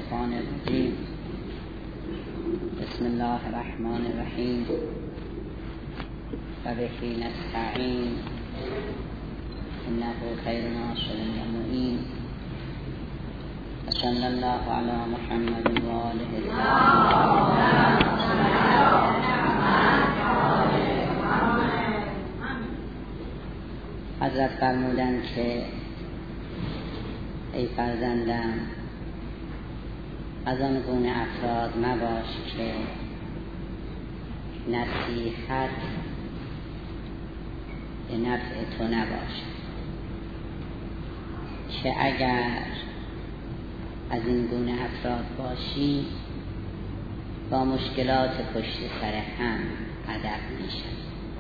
الشیطان الرجیم. بسم الله الرحمن الرحیم و به نستعین انه خیر ناصر و معین. صلی الله علی محمد و آله حضرت فرمودند که ای فرزندم، از آن گونه افراد مباش که نصیحت به نفع تو نباشد، که اگر از این گونه افراد باشی با مشکلات پشت سر هم ادب میشن.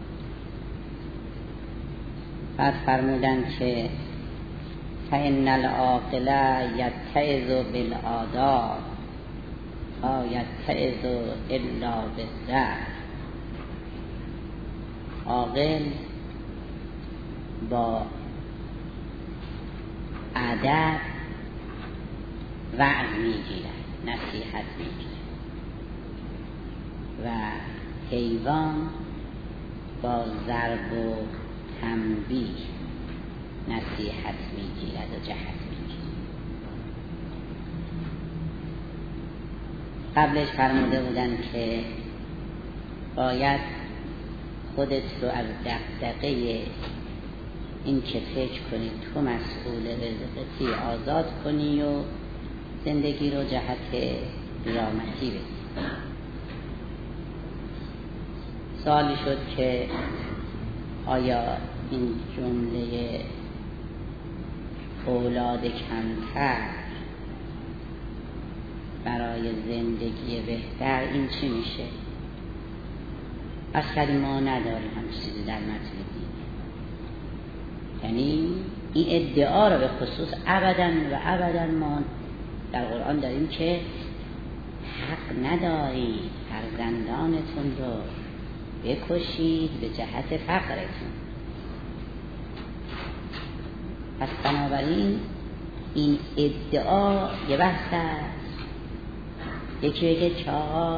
بعد فرمودند که فإن العاقل یتعظ بالآداب لا یتعظ الا بالضرب. عاقل با ادب وعظ میگیرد، نصیحت میگیرد، و حیوان با ضرب و تنبیه نصیحت میگیرد و جهت میگیرد. قبلش فرموده بودن که باید خودت رو از دغدغه این که فکر کنی تو مسئول رزقتی آزاد کنی و زندگی رو جهت قیامتی بدی. سوالی شد که آیا این جمله اولاد کمتر برای زندگی بهتر این چی میشه؟ اصلا ما نداریم هم چیزی در متن دین، یعنی این ادعا رو به خصوص ابداً و ابداً ما در قرآن داریم که حق ندارید فرزندانتون رو بکشید به جهت فقرتون. پس بنابراین این ادعا یه بحث است. یکی بگه که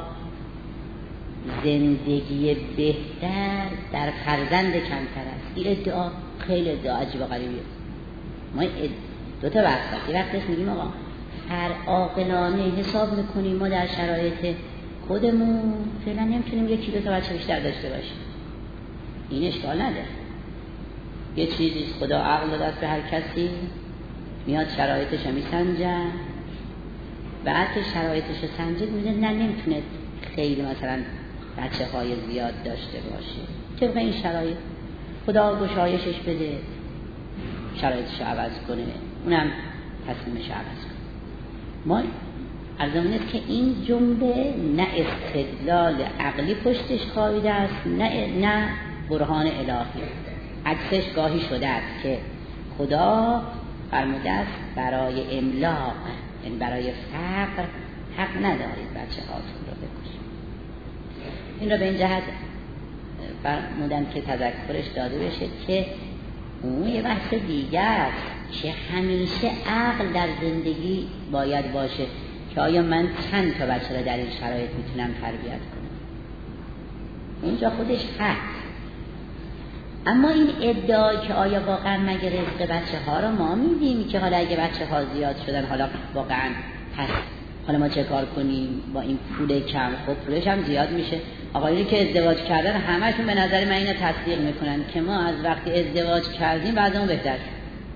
زندگی بهتر در فرزند کمتر است. این ادعا خیلی ادعا عجیب و غریبیه. ما دو تا بحث است. یه وقتش میگیم آقا هر عاقلانه حساب میکنیم ما در شرایط خودمون فعلا نمیتونیم یکی دو تا بچه بیشتر داشته باشیم. این اشکال نداره. یه چیزی خدا عقل داده به هر کسی، میاد شرایطش رو میسنجه، بعد که شرایطش رو سنجید میده نه نمیتونه خیلی مثلا بچه های زیاد داشته باشه. طبق این شرایط خدا گشایشش بده، شرایطش رو عوض کنه، اونم تصمیمش رو عوض کنه. ما ارزمون است که این جمله نه استدلال عقلی پشتش خوابیده است، نه برهان الهی. عکسش گاهی شده است که خدا فرموده است برای املاق، یعنی برای فقر حق ندارید بچه هاتون رو بکشید. این رو به این جهت فرمودن که تذکرش داده بشه که اون یه بحث دیگه است که همیشه عقل در زندگی باید باشه که آیا من چند تا بچه رو در این شرایط میتونم تربیت کنم. اینجا خودش هست. اما این ادعا که آیا واقعا مگه رزق بچه ها رو ما میدیم که حالا اگه بچه ها زیاد شدن حالا واقعا پس حالا ما چه کار کنیم با این پول کم؟ خب پولش هم زیاد میشه. آقایونی که ازدواج کردن همشون به نظر من اینو تصدیق میکنن که ما از وقتی ازدواج کردیم بعدمون بهتر شد.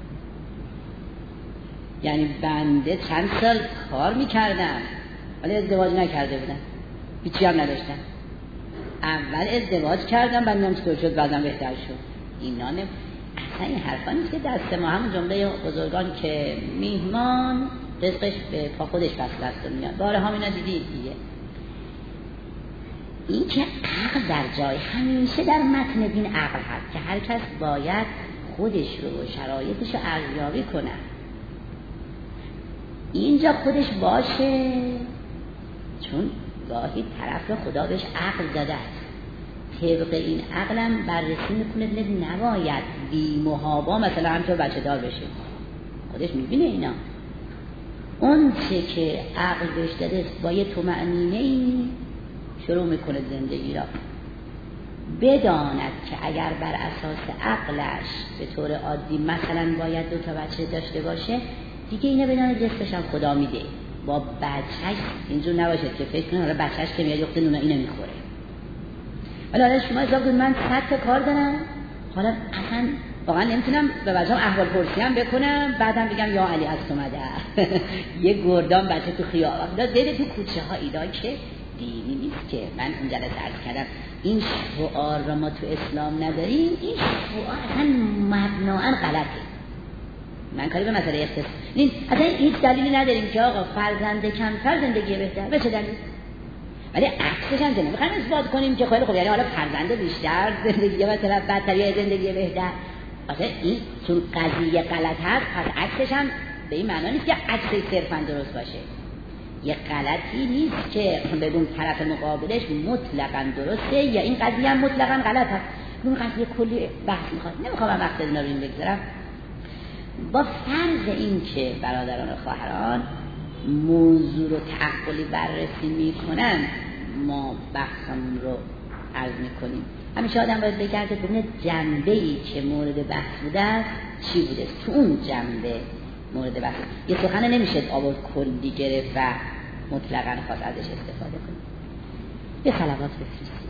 یعنی بنده چند سال کار میکردم ولی ازدواج نکرده بودم، هیچی هم نداشتم. اول ازدواج کردم بعد میام چطور شد بعدم بهتر شد. اینا اصلا این حرفا نیست که دست ما. هم جمله بزرگان که میهمان رزقش به پا خودش فصل است و میاد. باره هم اینا دیدید دیگه. این که عقل در جای همیشه در متن دین عقل هست که هر کس باید خودش رو و شرایطش رو ارزیابی کنه. اینجا خودش باشه، چون گاهی طرف خدا بهش عقل داده است. طبق این عقلم بررسی میکنه نباید بی محابا مثلا همطور بچه دار بشه. خودش میبینه اینا. اون چه که عقل بهش داده با یه طمأنینه‌ای شروع میکنه زندگی را. بداند که اگر بر اساس عقلش به طور عادی مثلا باید 2 تا بچه داشته باشه، دیگه اینه بداند جسمش هم خدا میده. با بچهش اینجور نباشه که فکر کنه حالا بچهش که میاد یخت نونه اینو میخوره. حالا شما حساب کنید من 100 تا کار دارم، حالا اصلا واقعا نمیتونم به بچه‌م احوال پرسی هم بکنم، بعدم بگم یا علی از اومده یه گردان بچه تو خیابان داده تو کوچه ها اینا که دینی نیست که من اون جلسه عرض کردم. این شعار را ما تو اسلام نداریم، این شعار اصلا مبناً غلطه. من کاری به مسئله این اصلا هیچ دلیلی نداریم که آقا فرزند کمتر زندگی بهتر. به چه دلیل؟ ولی عکسش هم نمیخوایم اثبات کنیم که خیلی خوب یعنی حالا فرزند بیشتر زندگی مثلا بدتر یا زندگی بهتر. اصلا این چون قضیه غلط هست، پس عکسش هم به این معنی نیست که عکسش صرفاً درست باشه. یه غلطی نیست که بگم طرف مقابلش مطلقاً درسته یا این قضیه هم مطلقاً غلط هست. اون قضیه کلی بحث میخواد، نمیخوام وقت اینا رو این بگذارم. با فرض این که برادران و خواهران موضوع رو تعقلی بررسی میکنن، ما بحثمون رو عرض میکنیم. همیشه آدم باید بگرده ببینه جنبه‌ای که مورد بحث بوده است چی بوده، تو اون جنبه مورد بحث. یه سخن نمیشه آورد کلی گرفت و مطلقاً خواست ازش استفاده کنیم. یه صلوات بفرستیم.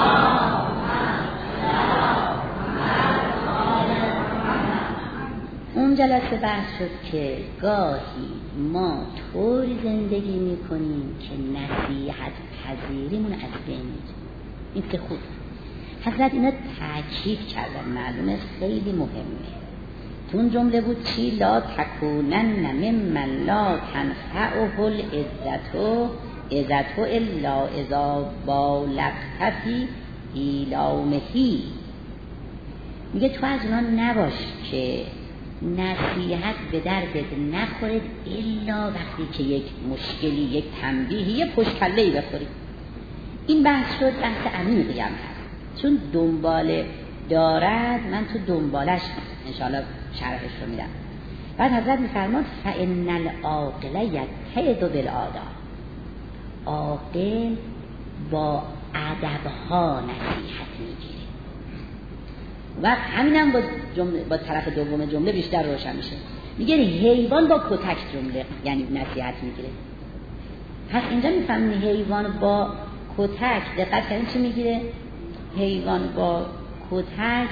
اون جلسه بحث شد که گاهی ما طوری زندگی میکنیم که نصیحت پذیریمون از بین میره. این که خوب حضرت اینا تاکید کردن، معلومه خیلی مهمه. تو اون جمله بود چی؟ لا تکونن ممن لا تنفعه العزت الا اذا بالغت فی ایلامه. میگه تو از اونا نباش که نصیحت به دردت نخورد الا وقتی که یک مشکلی، یک تنبیهی، یک پشتکله‌ای بخوری. این بحث شد بحث عمیقی هم هست، چون دنبال دارد. من تو دنبالش انشاءالله شرحش رو میدم. بعد حضرت میفرماد فإن العاقل یتعظ بالآداب. عاقل با ادب‌ها نصیحت میگیره و همینم با طرف دوم جمله بیشتر روشن میشه. میگه حیوان با کتک جمله یعنی نصیحت میگیره. پس اینجا میفهمیم حیوان با کتک، دقت کنید چی میگیره؟ حیوان با کتک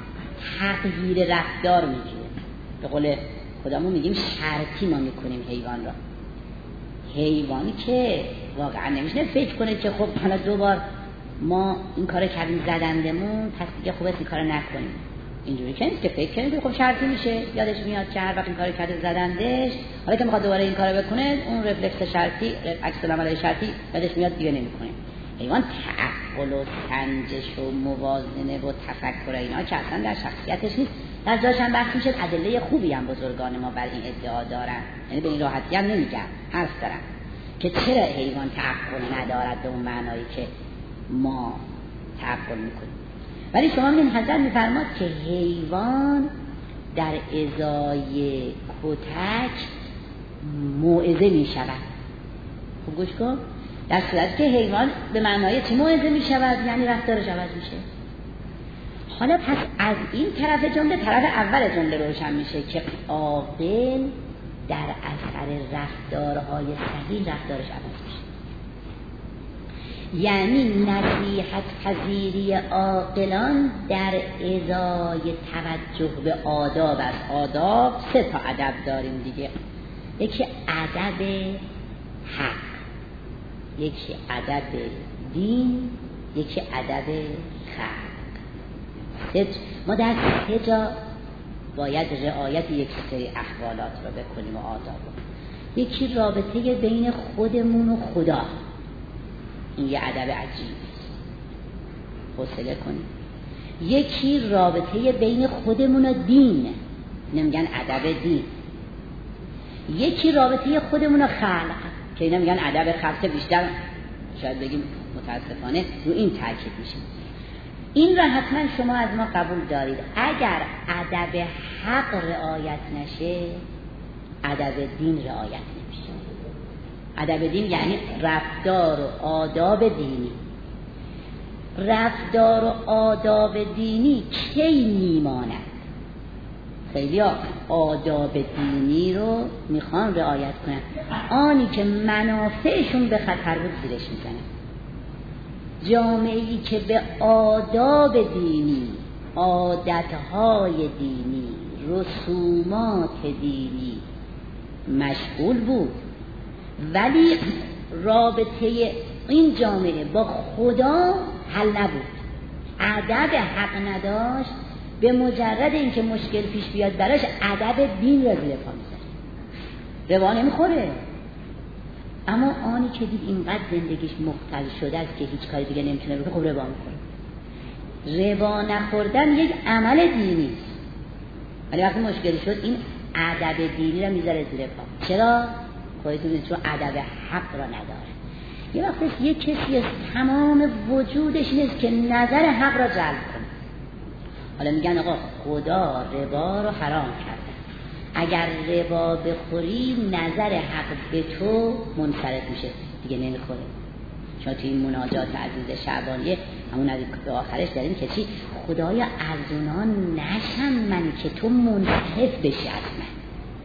تغییر رفتار میگیره. به قول خودمون میگیم شرطی ما میکنیم حیوان را. حیوانی که واقعا نمیشه فکر کنه که خب حالا 2 بار ما این کارو کردیم زدندمون پس دیگه خوبه این کارو نکنیم. اینجوری که نیست که فکر کنید خب شرطی میشه، یادش میاد که هر وقت این کارو کرده زدندش، حالا که میخواد دوباره این کارو بکنه اون رفلکس شرطی، عکس العمل شرطی یادش میاد دیگه نمیکنه. حیوان تعقل و سنجش و موازنه و تفکر اینا که اصلا در شخصیتش نیست. در جاش هم بحث میشه. ادله خوبی هم بزرگان ما بر این ادعا دارن، یعنی به این راحتی هم نمیگن، حرف دارن که چرا حیوان تعقل ندارد به اون معنایی که ما تعقل میکنیم. ولی شما این حضرت میفرماد که حیوان در ازای کتک موعظه میشود. خوب گوش کن. در صورتی که حیوان به معنای چه موعظه میشود؟ یعنی رفتارش عوض میشه. حالا پس از این طرف جمله، طرف اول جمله روشن میشه که عاقل در اثر رفتارهای صحیح رفتارش عوض میشه. یعنی نصیحت پذیری عاقلان در ازای توجه به آداب است. آداب 3 تا ادب داریم دیگه. یکی ادب حق، یکی ادب دین، یکی ادب خلق. ما در 3 جا باید رعایت یک سری احوالات رو بکنیم و آداب. یکی رابطه بین خودمون و خدا، این یه ادب عجیب، حوصله کنیم. یکی رابطه بین خودمون و دین، نمیگن ادب دین. یکی رابطه خودمون و خلق که اینا میگن ادب خلق، بیشتر شاید بگیم متاسفانه رو این تاکید میشه. این را حتما شما از ما قبول دارید. اگر ادب حق رعایت نشه ادب دین رعایت نمیشه. ادب دین یعنی رفتار و آداب دینی. رفتار و آداب دینی کی میماند؟ خیلی آداب دینی رو میخوان رعایت کنن، آنی که منافعشون به خطر بود زیرش میزنن. جامعه‌ای که به آداب دینی، عادتهای دینی، رسومات دینی مشغول بود ولی رابطه این جامعه با خدا حل نبود، ادب حق نداشت، به مجرد اینکه مشکل پیش بیاد براش ادب دین را زیر پا می‌ذاره، روا نمیخوره. اما آنی که دید اینقدر زندگیش مختل شده است که هیچ کاری دیگه نمیتونه بکنه، خب روا میخوره. روا نخوردن یک عمل دینی است، ولی وقتی مشکلی شد این ادب دینی را میذاره زیر پا. چرا؟ خودتون میدونید چون ادب حق را نداره. یه وقتی یک کسی از تمام وجودش نیست که نظر حق را جلب کنه. حالا میگن آقا خدا ربا رو حرام کرده، اگر ربا بخوری نظر حق به تو منصرف میشه، دیگه نمیخوره. چون توی این مناجات عزیز شعبانیه همون به آخرش داریم که چی؟ خدایا از اونا نشم من که تو منصرف بشی از من،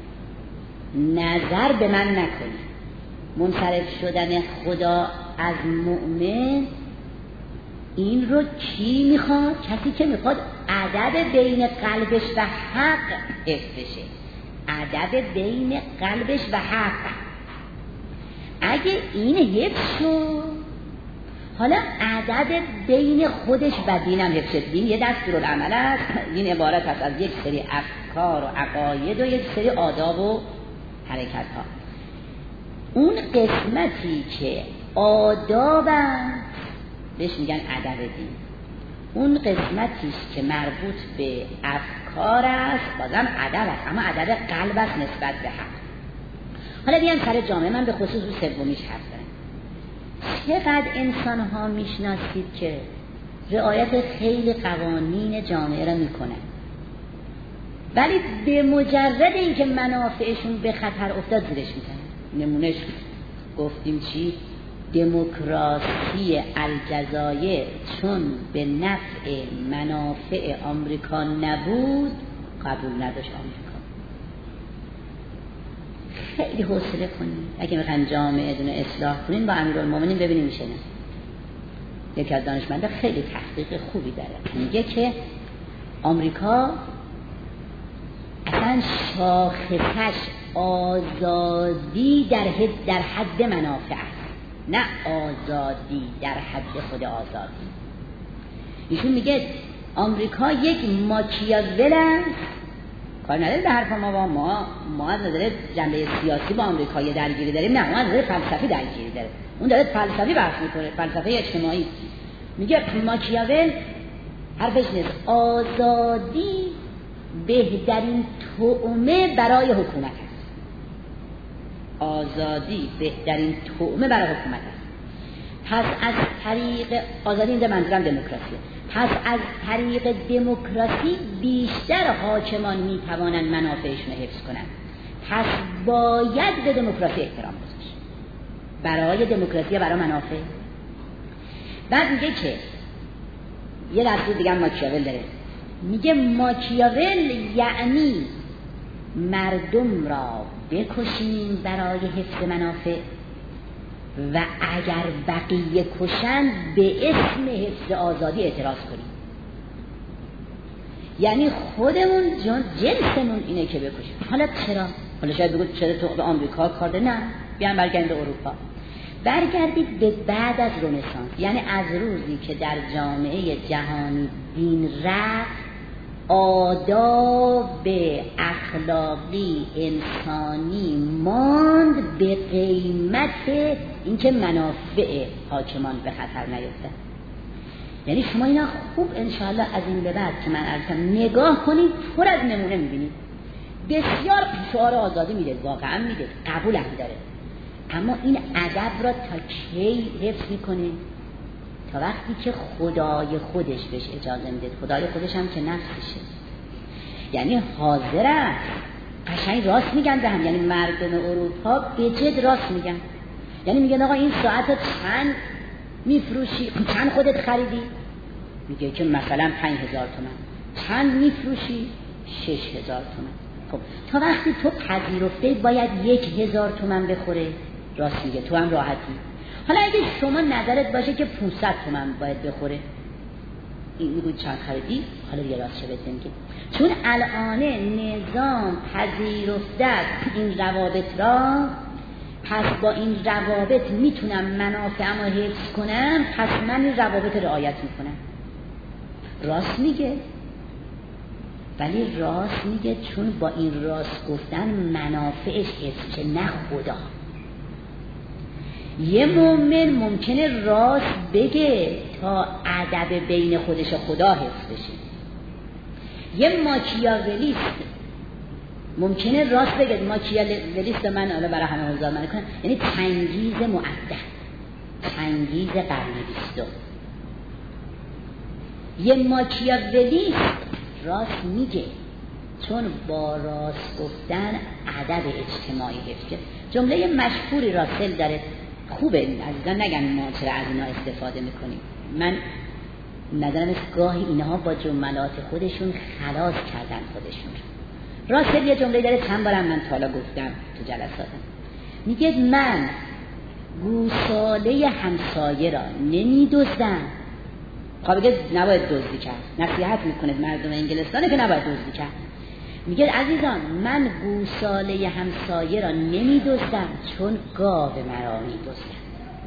نظر به من نکنی. منصرف شدن خدا از مؤمن این رو کی میخواد؟ کسی که میخواد ادب بین قلبش و حق حفظ بشه، ادب بین قلبش و حق. اگه این حفظ شد، حالا ادب بین خودش و دینم حفظ شد. دین یه دستورالعمل است، دین عبارت است از یک سری افکار و عقاید و یک سری آداب و حرکت ها. اون قسمتی که آداب است بهش میگن ادب دین، اون قسمتیش که مربوط به افکار است بازم ادب است، اما ادب قلب است نسبت به حق. حالا بیان سر جامعه، من به خصوص رو سومیش حرف دارم. چقدر انسان ها میشناسید که رعایت خیلی قوانین جامعه را میکنن ولی به مجرد اینکه منافعشون به خطر افتاد زیرش میزنن. نمونهش گفتیم چی؟ دموکراسی الجزایر چون به نفع منافع آمریکا نبود قبول نداشت آمریکا. خیلی حوصله کنید اگه میخواین جامعه دونه اصلاح کنین با امیرالمومنین ببینیم میشه نه. یکی از دانشمندا خیلی تحقیق خوبی داره، میگه که آمریکا اصلا شاخصش آزادی در حد منافع است، نه آزادی در حد خود آزادی. ایشون میگه آمریکا یک ماکیاول است، کار نداره به حرف ما از نظر جنبه سیاسی با آمریکا یه درگیری داریم، نه ما از نظر فلسفی درگیری داره. اون داره فلسفی بحث میکنه، فلسفه اجتماعی. میگه ماکیاول حرفش نیست، آزادی بهترین طعمه برای حکومت است. آزادی بهترین طعمه برای حکومت است. پس از طریق آزادی، این منظورم دموکراسی، پس از طریق دموکراسی بیشتر حاکمان میتوانند منافعشون رو حفظ کنند. پس باید به دموکراسی احترام گذاشت، برای دموکراسی و برای منافع. بعد میگه که یه دستور دیگه ماکیاول داره، میگه ماکیاول یعنی مردم را بکشیم برای حفظ منافع و اگر بقیه کشند به اسم حفظ آزادی اعتراض کنیم. یعنی خودمون جنسمون اینه که بکشیم. حالا چرا؟ حالا شاید بگید چرا تو به آمریکا کار ده؟ نه، بیان برگردید به اروپا، برگردید به بعد از رنسانس، یعنی از روزی که در جامعه جهانی دین رفت، آداب اخلاقی انسانی ماند به قیمت اینکه منافع حاکمان به خطر نیفتد. یعنی شما اینا خوب انشاءالله از این به بعد که من عرضم نگاه کنید، پر از نمونه میبینید. بسیار شعار آزادی میده، واقعا میده، قبول هم داره، اما این ادب را تا کی حفظ میکنه؟ تا وقتی که خدای خودش بهش اجازه میده. خدای خودش هم که نفسشه، یعنی حاضر است. قشنگ راست میگن به هم، یعنی مردم اروپا به جد راست میگن. یعنی میگن آقا این ساعت چند میفروشی؟ چند خودت خریدی؟ میگه که مثلا 5000 تومان. چند میفروشی؟ 6000 تومان. خب تا وقتی تو پذیرفته باید 1000 تومان بخوره، راست میگه، تو هم راحتی. حالا اگه شما نظرت باشه که 500 تومان باید بخوره، این میگوید چند خریدی؟ حالا دیگه راست شبه میگه، چون الان نظام پذیرفته این روابط را، پس با این روابط میتونم منافعمو حفظ کنم، پس من این روابط رعایت میکنم. راست میگه، ولی راست میگه چون با این راست گفتن منافعش حفظ شه، نه خدا. یه مومن ممکنه راست بگه تا ادب بین خودش خدا حفظ بشه. یه ماکیاولیست ممکنه راست بگه، ماکیاولیست من حالا برای همه حضار من کنم، یعنی تنگیز مؤدب، تنگیز قرن 20. یه ماکیاولیست راست میگه چون با راست گفتن ادب اجتماعی حفظ. جمله مشهوری راسل داره، خوبه عزیزان نگن ما چرا از اینا استفاده میکنیم. من نظرم است گاهی اینها با جملات خودشون خلاص کردن خودشون. راسل یه جمله داره، چند بارم من تا حالا گفتم تو جلساتم. میگه من گوساله همسایه را نمیدزدم. خب بگه نباید دزدی کرد، نصیحت میکنه مردم انگلستانه که نباید دزدی کرد. میگه عزیزان من گوساله همسایه را نمیدزدم چون گاو مرا میدزدم.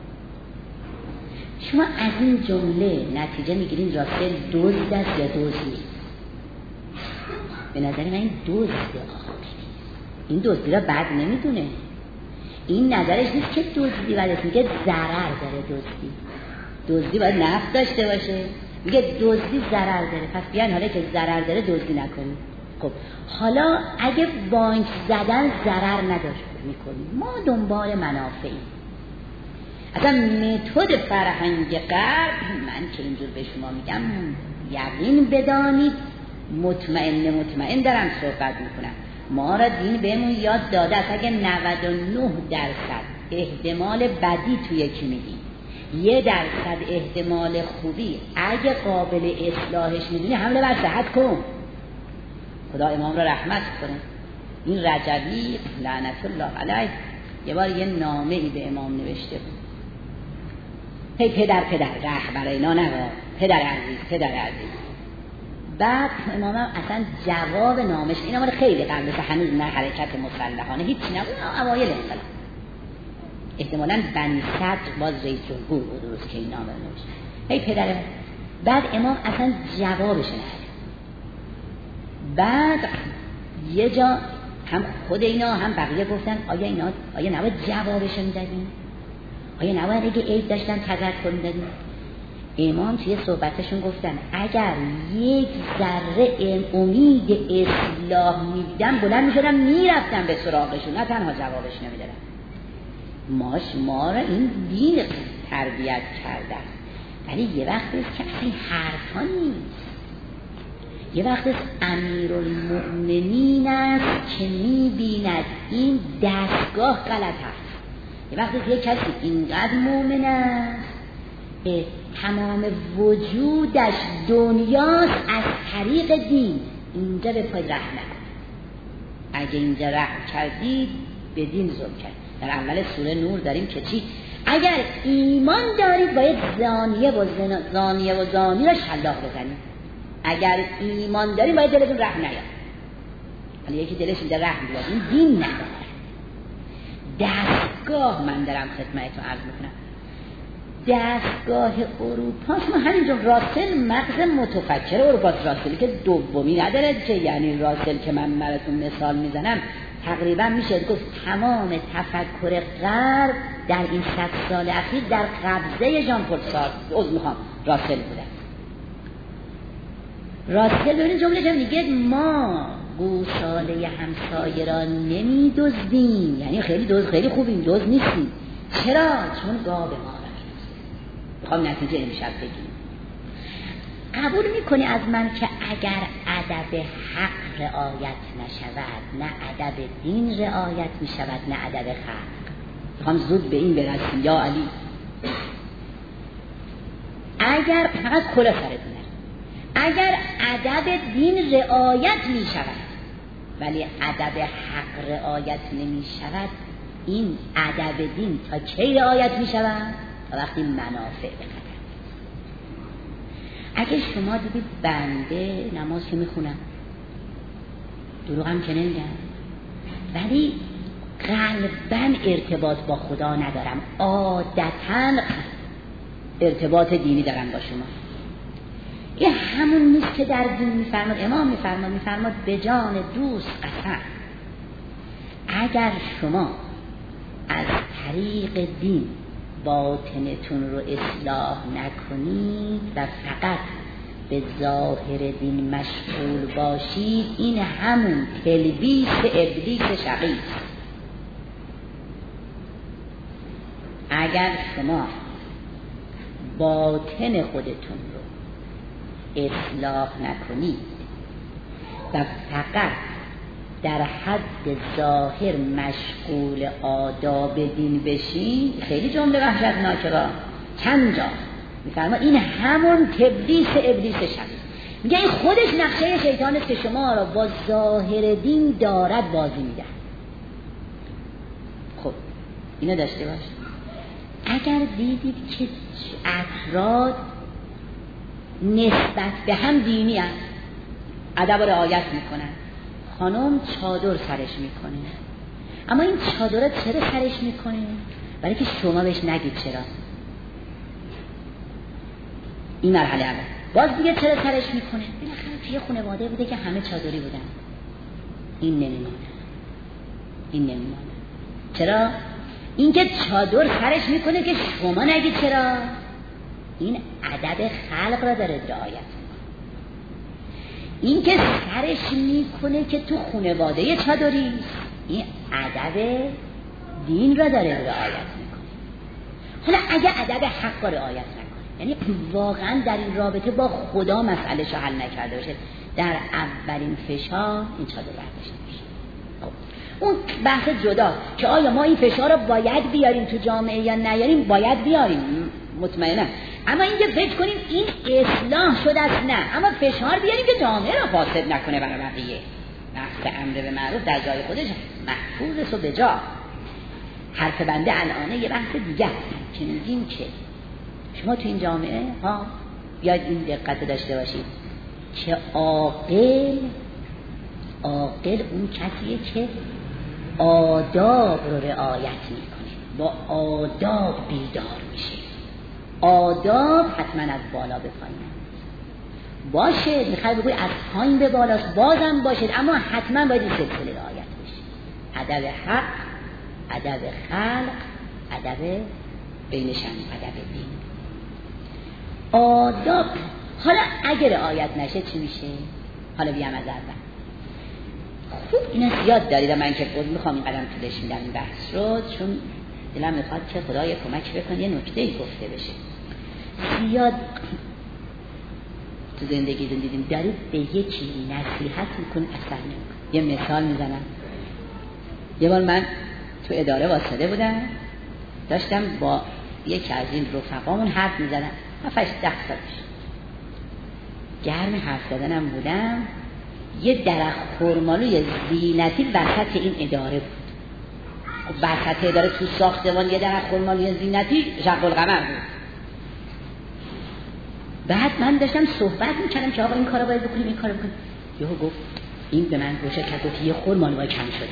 شما از این جمله نتیجه میگیرین راسل دزد است یا دزد نیست؟ به نظر من این دزده. این دزدی را بد نمیدونه، این نظرش نیست که دزدی بده، میگه ضرر داره دزدی. دزدی باید نفع داشته باشه، میگه دزدی ضرر داره، پس بیان حالا که ضرر داره دزدی نکنیم. خب حالا اگه بانک زدن ضرر نداشت میکنیم، ما دنبال منافعیم. اصلا متد فرهنگ غرب، من که اینجور به شما میگم یقین بدانید، مطمئن دارم صحبت میکنم، ما را دین بهمون یاد داده است اگه 99% احتمال بدی توی یکی میدی، 1% احتمال خوبی اگه قابل اصلاحش میدونی حمله بر صحت کن. خدا امام را رحمت کنه. این رجبی لعنت الله علیه یه بار یه نامه ای به امام نوشته بود، هی پدر رهبر اینا نه، پدر عزیز. بعد امام اصلا جواب نامش، اینا مال خیلی قبلش، هنوز نه حرکت مسلحانه هیچ نبود، اوایل انقلاب احتمالاً بنی صدر باز رئیس جمهور بود روز که این نامه نوشت. هی پدر. بعد امام اصلا جوابش نداد. بعد یه جا هم خود اینا هم بقیه گفتن آیا نباید جوابش میدادیم؟ آیا نباید اگه عیب داشتن تذکر میدادیم؟ امام توی صحبتشون گفتن اگر یک ذره امید اصلاح میدیدم بلند میشدم میرفتم به سراغشون، نه تنها جوابش نمیدادم. ما را این دین تربیت کرده، ولی یه وقت است که اصلا حرفا نیست. یه وقت است امیرالمؤمنین است که میبیند این دستگاه غلط است. یه وقت است یک کسی اینقدر مؤمن است که تمام وجودش دنیاست از طریق دین، اینجا به پای رحم نکن. اگه اینجا رحم کردید به دین ظلم کرد. در اول سوره نور داریم که چی؟ اگر ایمان دارید باید زانیه و زانی را شلاق بزنید. اگر ایمان دارید باید دلتون رحم نیاد. ولی یکی دلش اینجا رحم بیاد، این دین نداره. دستگاه من دارم خدمتتون عرض میکنم، دستگاه اروپا. شما همینجا راسل مغز متفکر اروپا، راسلی که دومی نداره که، یعنی راسل که من براتون مثال میزنم تقریبا میشه گفت تمام تفکر غرب در این 100 سال اخیر در قبضه ژان پل راسل بوده. راسل ببینید جمله که میگه ما گوساله همسایه را نمیدزدیم، یعنی خیلی خوبیم، دزد نیستیم. چرا؟ چون گاو ما را میدزدیم. میخوام نتیجه امشب بگیم. قبول میکنی از من که اگر ادب حق رعایت نشود نه ادب دین رعایت میشود نه ادب خلق؟ میخوام زود به این برسیم یا علی. اگر فقط کلا سرت نره، اگر ادب دین رعایت می شود ولی ادب حق رعایت نمی شود، این ادب دین تا کی رعایت می شود؟ تا وقتی منافع به خطر. اگه شما دیدید بنده نماز که میخونم، دروغ هم که نمیگم، ولی قلباً ارتباط با خدا ندارم، عادتاً ارتباط دینی دارم با شما، این همون نیست که در دین میفرماد. امام میفرماد به جان دوست قسم، اگر شما از طریق دین باطنتون رو اصلاح نکنید و فقط به ظاهر دین مشغول باشید، این همون تلبیس ابلیس شقی است. اگر شما باطن خودتون رو اصلاح نکنید و فقط در حد ظاهر مشغول آداب دین بشین، خیلی جمله وحشتناکه را چند جا میفرما این همون تبلیس ابلیس شقی. میگه این خودش نقشه شیطان است که شما را با ظاهر دین دارد بازی میده. خب اینو داشته باش. اگر دیدید که افراد نسبت به هم دینی هست، ادب و رعایت میکنن، خانم چادر سرش میکنه، اما این چادر چرا سرش میکنه؟ برای که شما بهش نگید چرا. این مرحله اول. باز دیگه چرا سرش میکنه؟ بالاخره توی خانواده بوده که همه چادری بودن، این نمیمونه. چرا؟ این که چادر سرش میکنه که شما نگید چرا. این ادب خلق را داره رعایت میکنه. این که سرش میکنه که تو خانواده چادری، این ادب دین را داره رعایت میکنه. حالا اگه ادب حق را رعایت نکنه، یعنی واقعا در این رابطه با خدا مسئله‌شو حل نکرده باشه، در اولین فشار این چادر برداشته میشه. اون بحث جدا که آیا ما این فشار رو باید بیاریم تو جامعه یا نیاریم، باید بیاریم مطمئنم، اما اینکه فکر کنیم این اصلاح شده است، نه، اما فشار بیاریم که جامعه رو فاسد نکنه برای بقیه. بحث امر به معروف در جای خودش محفوظ است و به جا. حرف بنده الان یه بحث دیگه است که میگیم که شما تو این جامعه بیاید این دقت داشته باشید که عاقل اون کسیه که آداب رو رعایت میکنه، با آداب بیدار میشه. آداب حتما از بالا به پایین باشه، میخوای بگوی از پایین به بالاست بازم باشه، اما حتما باید این سلسله رعایت بشه. ادب حق، ادب خلق، ادب بینشان، ادب دین، آداب. حالا اگر رعایت نشه چی میشه؟ حالا بیام از اول. خوب اینا زیاد دارید، من که میخوام این قدم طولش میدم این بحث رو، چون دلم میخواد که خدای کمک بکنه یه نکته گفته بشه. زیاد تو زندگیتون دیدیم دارید به یکی نصیحت میکنید اثر نمیکنه. یه مثال میزنم. یه بار من تو اداره واسطه بودم، داشتم با یکی از این رفقامون حرف میزدم، 7-8 سال پیش، گرم حرف زدنم بودم. یه درخت خرمالوی زینتی وسط این اداره بود. وسط اداره تو ساختمان یه درخت خرمالوی زینتی شق القمر بود. بعد من داشتم صحبت میکردم که آقا این کارو باید بکنیم، این کارو بکنیم. یهو گفت این به من گوشه کرد، گفت یه خرمالوی کم شده.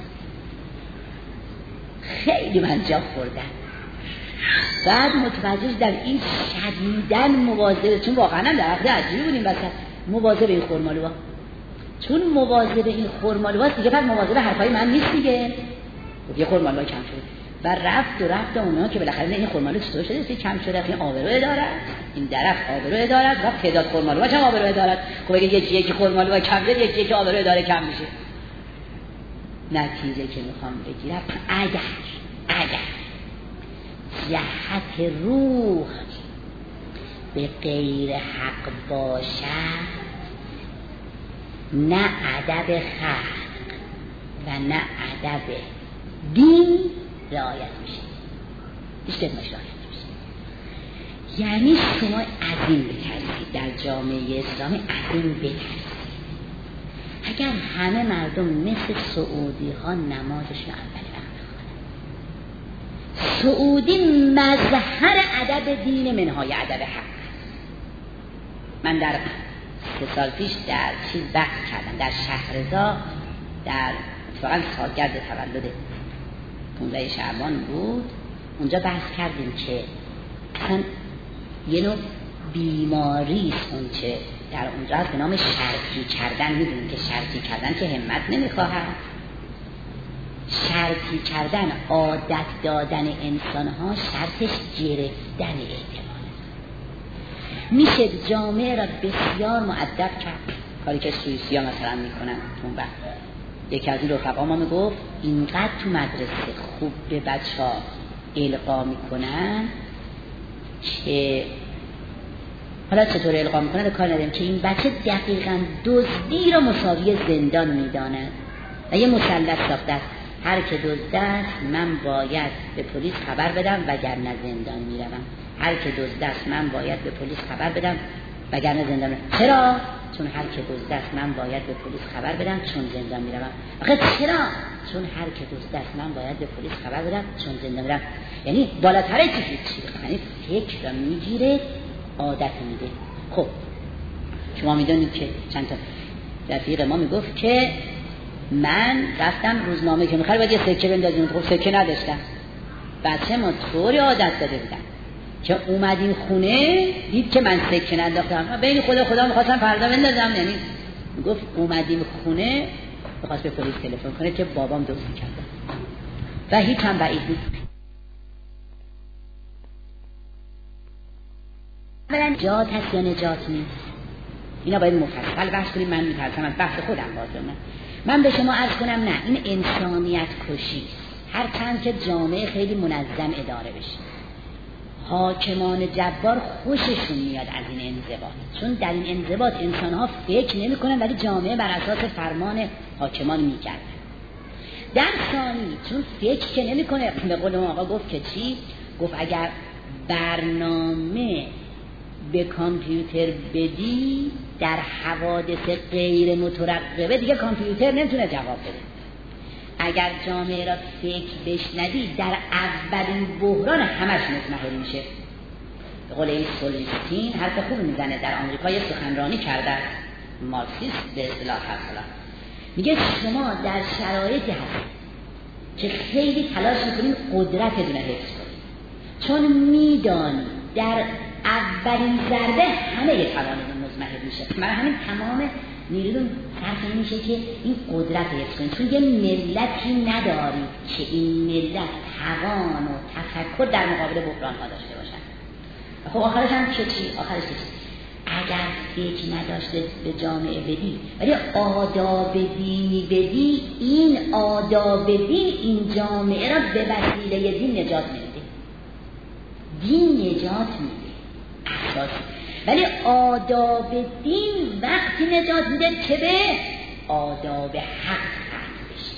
خیلی من جا خوردم. بعد متوجه در این شدیداً مواظب، چون واقعا درخت عجیبی بود این وسط، مواظب این خرمالوها، چون مواظب این خرمالوهاست دیگه، بعد مواظب حرفای من نیست دیگه. یه خرمالوها کم شد و رفت اونا که بالاخره این خرمالو چطور شده که کم شده، این آبرو دارد، این درخت آبرو دارد و تعداد خرمالوها هم آبرو دارد. خب اگه یکی خرمالوها کم شد، یکی آبرو داره کم میشه. نتیجه که میخوام بگیرم، اگر جهت روح به غیر حق باشد، نه ادب خلق و نه ادب دین رعایت میشه، هیچ کدومش رعایت نمیشه. یعنی شما از این بترسید، در جامعه اسلامی از این بترسید. اگر همه مردم مثل سعودی ها نمازشون اول وقت بخونن، سعودی مظهر ادب دین منهای ادب حق. من در 3 سال پیش در چیز بحث کردم، در شهرزا، در اتفاقا سالگرد تولد 15 شعبان بود، اونجا بحث کردیم که اصلا یه نوع بیماری است اون چه در اونجا به نام شرطی کردن. میدونیم که شرطی کردن که همت نمیخواهد، شرطی کردن، عادت دادن انسان ها شرطش گرفتن اعتماد. میشه جامعه را بسیار مؤدب کرد، کاری که سوئیسی ها مثلا میکنن. اون وقت یکی از این رفقا ما میگفت اینقدر تو مدرسه خوب به بچه ها القا میکنن که حالا چطور القا میکنن کار نداریم، که این بچه دقیقاً دزدی رو مساوی زندان میداند و یه مثلث ساخته است: هر که دزد است من باید به پلیس خبر بدم وگرنه زندان میروم، هر که دزد است من باید به پلیس خبر بدم وگرنه زندان میروم. چرا؟ چون هر که دزد است من باید به پلیس خبر بدم چون زندان میروم. آخه چرا؟ چون هر که دزد است من باید به پلیس خبر بدم چون زندان میروم. یعنی بالاتره چیزی، یعنی فکر را میگیره، عادت میده. خب شما میدونید که چند تا رفیق ما میگفت که من رفتم روزنامه که میخواد باید یه سکه بندازیم، خب سکه نداشتم. بچه ما طوری عادت داده بودن که اومدیم خونه دید که من سکه نداشتم، بین خدا میخواستم فردا بندازم. یعنی میگفت اومدیم خونه میخواست به پلیس تلفن کنه که بابام دزدی کرده و هیچ هم بعید نیست. نجات هست یا نجات نیست، اینا باید مفصل بحث کنیم. من میترسم از بحث خودم بازم. من به شما عرض کنم نه، این انسانیت کشی. هر چند که جامعه خیلی منظم اداره بشه، حاکمان جبار خوششون میاد از این انضباط، چون در این انضباط انسانها فکر نمی کنن ولی جامعه بر اساس فرمان حاکمان میگرده. در ثانی چون فکر که نمی کنه، به قول آقا گفت که چی؟ گفت اگر برنامه به کامپیوتر بدی در حوادث غیر مترقبه دیگه کامپیوتر نمیتونه جواب بده. اگر جامعه را فکر بشنوی در اولین بحران همش مضمحل میشه. به قول این سولیستین حرف خوب میزنه، در آمریکا یه سخنرانی کرده، مارکسیست به اصطلاح هست، میگه شما در شرایطی هست که خیلی تلاش میکنید قدرتتون حفظ کنید، چون میدانی در اولین ضربه همه یه توانتون مضمحل میشه. برای همین تمام نیرون صرف میشه که این قدرت حفظ کنید، چون یه ملتی ندارید که این ملت توان و تفکر در مقابل بحران ها داشته باشن. خب آخرش هم چی؟ آخرش چی؟ اگر فکر نداشته به جامعه بدی ولی آداب دینی بدی، این آداب دین این جامعه را به وسیله دین نجات میده. دین نجات میده اساسی، ولی آداب دین وقتی نجات میده که به آداب حق ختم بشه.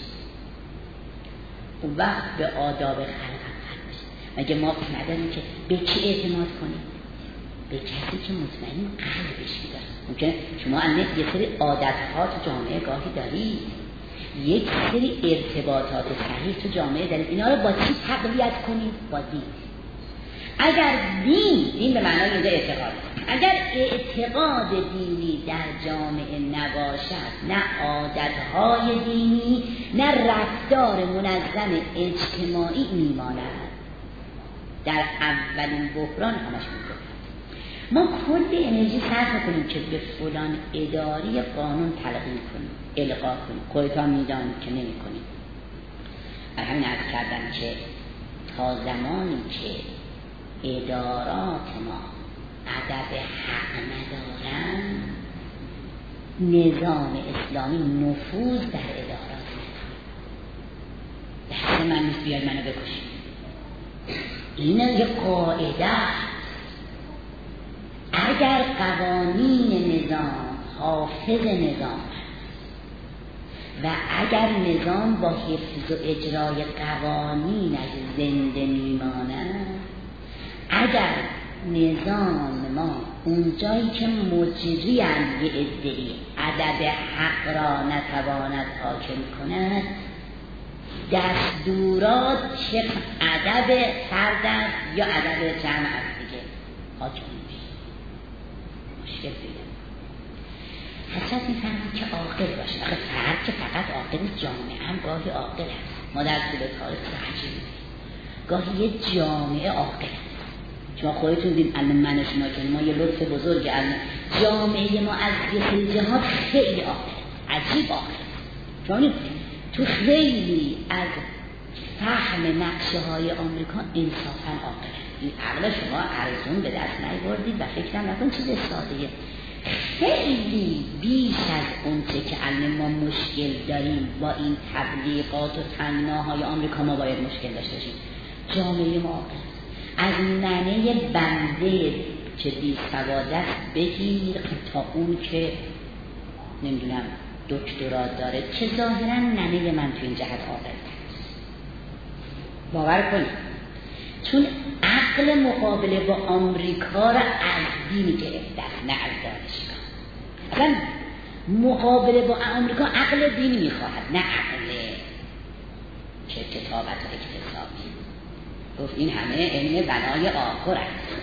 اون وقت به آداب خلق ختم بشه. مگه ما نداریم که به کی اعتماد کنیم؟ به کسی که مطمئن قلبش بیداره. ممکنه شما یه سری عادت‌ها تو جامعه گاهی دارید، یک سری ارتباطات صحیح تو جامعه دارید، اینا رو با چی تقویت کنید؟ با دین. اگر دین به معنای اینجا اعتقاد، اگر اعتقاد دینی در جامعه نباشد، نه عادت‌های دینی، نه رفتار منظم اجتماعی میماند. در اولین بحران همش میگه ما کلی انرژی صرف کنیم که به فلان اداری قانون تلقین کنیم، القا کنیم، خودت هم میدانید که نمی کنیم. برای همین عرض کردم که تا زمانی که ادارات ما ادب حق ندارن، نظام اسلامی نفوذ در ادارات نداره. دست من نیست بیاد منو بکشید. این یه قاعده. اگر قوانین نظام حافظ نظام و اگر نظام با حفظ و اجرای قوانینش زنده میماند، اگر نظام ما اونجایی که مجری هم یه عده‌ای ادب حق را نتواند حاکم کند، دستورات چه ادب فرد است یا ادب جمع است دیگه حاکم میشه، مشکل پیدا. حضرت میفرمود که عاقل باشه. آخه فرد که فقط عاقل نیست، جامعه هم گاهی عاقل است. ما در طول تاریخ عجیب گاهی یه جامعه عاقل است. شما خودتون دید الان من و شما که ما یه لطف بزرگ الان جامعه ما از یه سری جهات خیلی عاقل، عجیب عاقل. چون تو خیلی از فهم نقشه های آمریکا انصافا عاقل. این عقل شما ارزون به دست نیاوردید و فکرم نکن چیز ساده‌ایه. خیلی بیش از اون چه که الان ما مشکل داریم با این تبلیغات و تنگناهای آمریکا ما باید مشکل داشته باشیم. جامعه ما عاقل است. از ننه بنده که بی سواد است بگیر تا اون که نمیدونم دکترا داره که ظاهرا ننه من تو این جهت عاقل است. باور کنید چون عقل مقابله با آمریکا را از دین گرفته است نه از دانشگاه. اصلا مقابله با آمریکا عقل دین میخواهد نه عقل چه کتابت و اکتسابی. گفت این همه علم بنای آخر است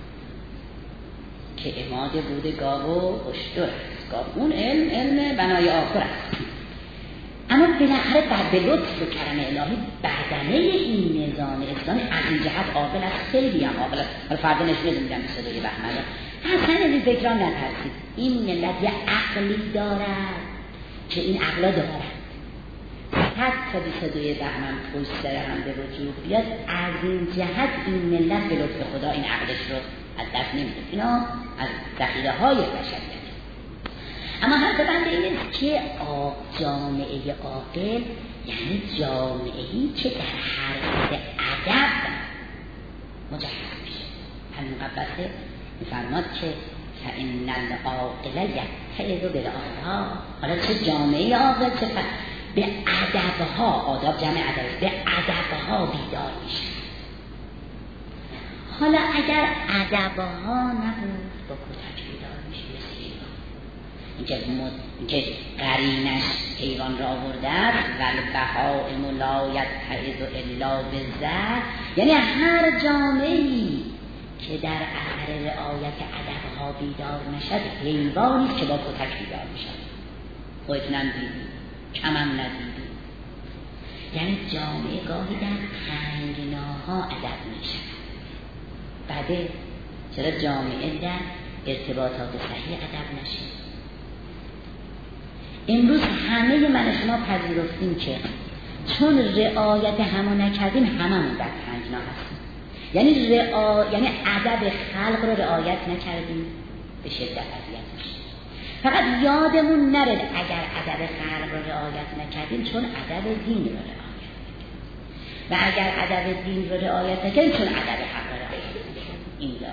که اماد بود گاو و اشتر است. گاو اون علم بنای آخر است. اما بالاخره بعد به لطف و کرم الهی بدنه این نظام اسلامی از این جهت عاقل است، خیلی هم عاقل است. حالا فردا نشون میدم 22 بهمن اصلا از این فکران نترسید. این ملت یه عقلی دارد که این عقلا دارد. حتی 22 بهمن پشت سر هم به وجود بیاد، از این جهت این ملت به لطف خدا این عقلش رو از دست نمیده. اینا از ذخیره های بشریت. اما حرف بنده این است که جامعه عاقل یعنی جامعه‌ای که در حرف ادب مجهز میشه. همین قبضه میفرماد که فإن العاقل یتعظ بالآداب. حالا چه جامعه عاقل چه به ادبها، آداب جمع ادب، به ادبها بیدار میشه. حالا اگر ادبها نبود با کتک بیدار میشه. اینکه قرینش حیوان را آورده است والبهائم لا یتعظ الا بالزرع، یعنی هر جامعه‌ای که در اثر رعایت ادبها بیدار نشد حیوانی است که با کتک بیدار میشد. خودتونم دیدید، کم هم ندیدید. یعنی جامعه گاهی در تنگناها ادب میشد. بعد چرا جامعه در ارتباطات صحیح ادب نشد؟ امروز همه من و شما پذیرفتیم که چون رعایت همو نکردیم هممون در تنگنا هستیم. یعنی ادب خلق رو رعایت نکردیم، به شدت اذیت میشیم. فقط یادمون نره اگر ادب خلق رو رعایت نکردیم چون ادب دین رو رعایت نکردیم، و اگر ادب دین رو رعایت نکردیم چون ادب حق رو رعایت نکردیم. این لا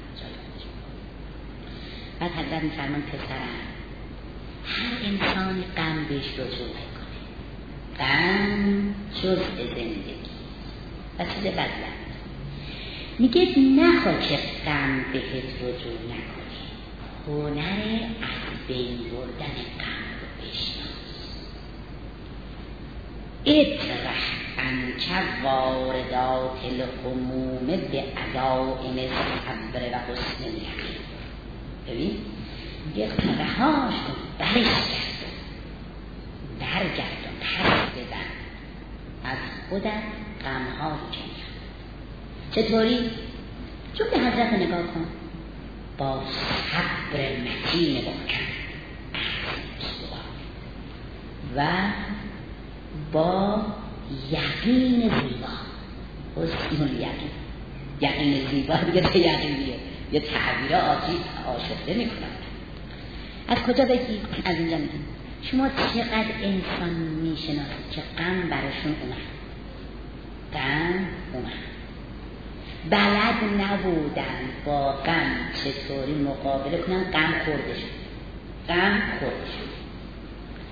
بعد حضرت می‌فرمان پسرم هر انسانی غم بهش رجوع میکنه. غم جزء زندگی و چیز بدلند. میگه نخوا که غم بهت رجوع نکنه، هنر از بین بردن غم رو بشناس. اطرح انچه واردات الهموم به عزائم صبر و حسن یقین. ببین میگه رهاش کن، برش گردن، برگردن، پس بزن از خودت غم‌هایی که میاد. چطوری؟ چون به حضرت نگاه کن، با صبر متین محکم و با یقین زیبا. حسن الیقین، یقین زیبا دیگه چه یقینیه؟ یه تعبیر آشفته میکنن. از کجا بگید؟ از اینجا میگیم شما چقدر انسان میشناسید که غم براشون اومد، بلد نبودن با غم چطوری مقابله کنن. غم خورده شد.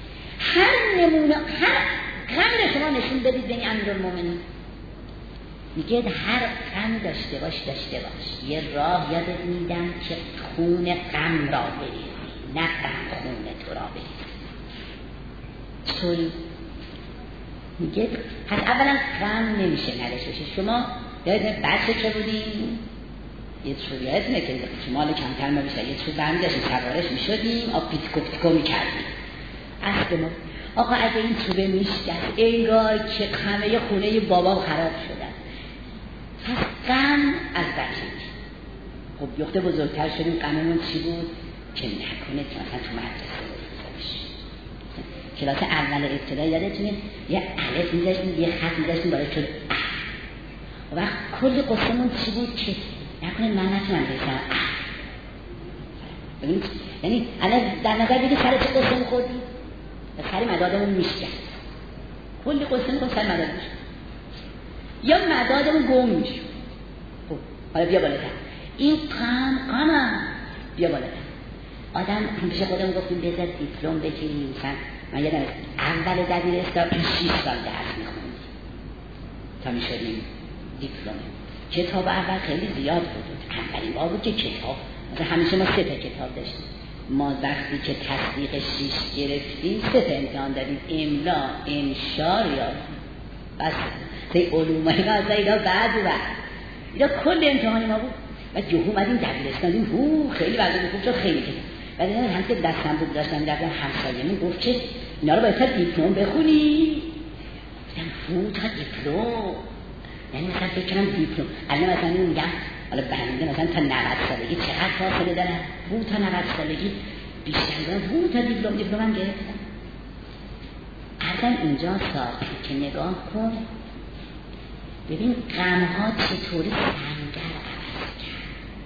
هر نمونه، هر غمی شما نشون بدید بین امیرالمومنین، میگه هر غم داشته باش یه راه یادت میدم که خون غم را بریزی، نه غم خون تو را بریزی. چون میگه پس اولا غم نمیشه نداشته باشی. شما یادتونه بچه چه بودیم؟ یه چوبیتونه که مال کمتر ما بیشتر یه چوب برمی داشتیم سوارش میشدیم آب پیتکو میکردیم اصل ما. آقا اگه این چوبه میشکست انگار که همه خونه بابام خراب شدن. پس غم از بچگی. خب یخته بزرگتر شدیم غممون چی بود؟ که نکنه که مثلا تو مدرسه باشیم. کلاس اول ابتدایی یادتونه یه الف میذاشتیم یه خط میذاشتیم بالا شد و وقت کل قصه‌مون چی بود که نکنه من نتونم بگم. ببینید یعنی الان در نظر بگید سر چه قصه خوردی؟ سر مدادمون میشکست. کلی قصه میکنم سر مداد میشه یا مدادمون گم میشه. خب حالا بیا بالاتر این قمم بیا بالاتر. آدم پیش خودمون گفتیم بذار دیپلم بگیریم. من یادم اول دبیرستان 6 سال درس میخوندیم تا میشدیم دیپلم. کتاب اول خیلی زیاد بود. اولین بار بود که کتاب مثلا همیشه ما 3 تا کتاب داشتیم. ما وقتی که تصدیق 6 گرفتیم 3 تا امتحان دادیم، املا، انشا، ریاضی. بس تی علوم اینا بعد اینا کل امتحان ما بود. و جهو اومدیم دبیرستان دیدیم خیلی وضعیت خوب شد خیلی کتاب. بعد اینا هم که دستم بود داشتم می‌رفتم همسایه‌مون گفت که اینا رو باید تا دیپلم بخونی. گفتم تا دیپلم یعنی مثلا فکر کنم دیپلم الان مثلا میگم حالا بنده مثلا تا 90 سالگی چقدر فاصله دارم تا 90 سالگی بیشتر دارم تا دیپلم هم گرفتم. اصلا اینجا ساخت که نگاه کن ببین غم‌ها چطوری سنگر عوض کرد.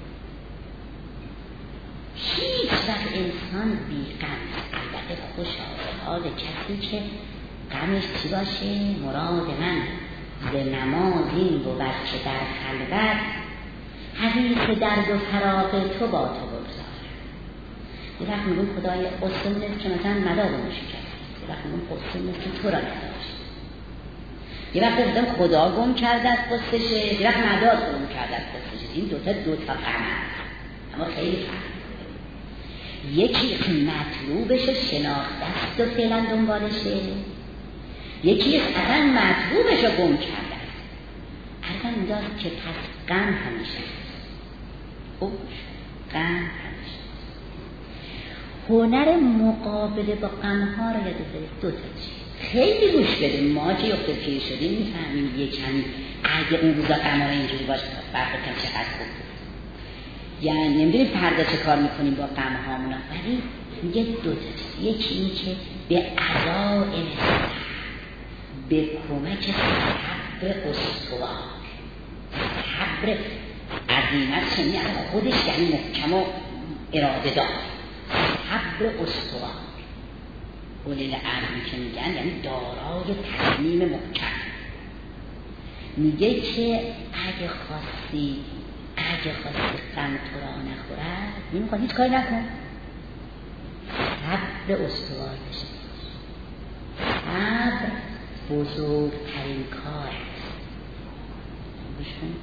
هیچ وقت انسان بی غم البته خوشحال کسی که غمش چی باشه. مراد من ز نماز این بود که در خلوت حدیث درد و فراق تو با تو بگذارم. یه وقت میگم خدای قصه نیست که مثلا مدادمو شکست، یه وقت میگم قصه نیست که تو را نداشت، یه وقت میگم خدا گم کرده از قصهشه، یه وقت مداد گم کرده از قصهشه. این دوتا غم هست اما خیلی فرق. یکی مطلوبش شناخته است و فعلا دنبالشه، یکی اصلا مطلوبش رو گم کرده است. اصلا اینجاست که پس غم همیشه غم همیشه. هنر مقابله با غم‌ها رو یاد بگیرید. 2 تا چیز خیلی گوش بدیم. ما که یخته پیر شدیم میفهمیم یه کمی اگه اون روزا غم‌ها اینجوری باشه برخوردم چقدر خوب بود. یعنی نمیدونیم فردا چه کار میکنیم با غم‌هامون، ولی میگه 2 تا چیز. یکی این که به عزائم به کمک صبر استوار. صبر عظیمت شنی از خودش یعنی محکم و اراده دار. صبر استوار اولی العزمی که میگن یعنی دارای تصمیم محکم. میگه که اگه خواستی غم تو را نخورد نمیخواد هیچ کاری نکن، صبر استوار بشه. صبر بزرگترین کار است. بشکن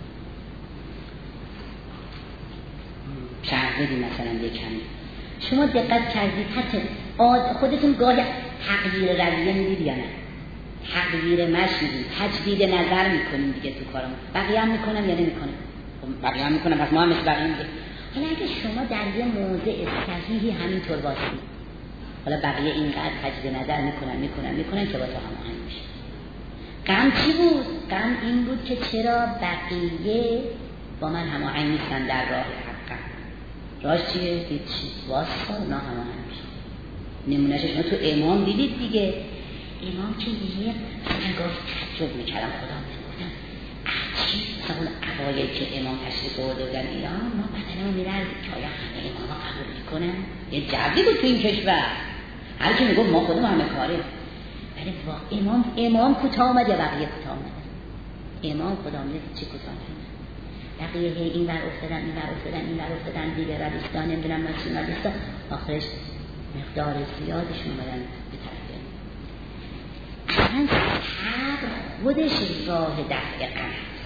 شهر بدیم مثلا یکمی شما دقت کردید حتی خودتون گاهی تغییر رویه میدید یا نه؟ تغییر مشی میدید، تجدید نظر میکنیم دیگه تو کارمون. بقیه هم میکنم یا نمیکنم؟ بقیه هم میکنم پس ما هم مثل بقیه میگه. حالا اگه شما در یه موضع صحیحی همینطور باشید، حالا بقیه اینقدر تجدید نظر میکنن که با تو هماهنگ میشه. غم چی بود؟ غم این بود که چرا بقیه با من هماهنگ نیستن در راه حقم. راهش چیه؟ هیچی. واسه اونا هماهنگ میشه. نمونهش شما تو امام دیدید دیگه. امام که یه من گفت تعجب میکردم خدا میگفتم عجیب مثلا اون اوایل که امام تشریف آورده بودن ایران ما بدنمون میرد که آیا همه اماما قبول میکنن؟ یه جوی بود تو این کشور. هر کی میگفت ما خودمون همه کاره. ولی امام کوتاه آمد یا بقیه کوتاه آمد؟ امام خدا میگه چی کوتاه آمد؟ بقیه این ور افتادن دیگه رادیستان نمیدونم ناسیونالیستا آخرش مقدار زیادشون اومدن به طرف اصلا صبر خودش راه دفع غم است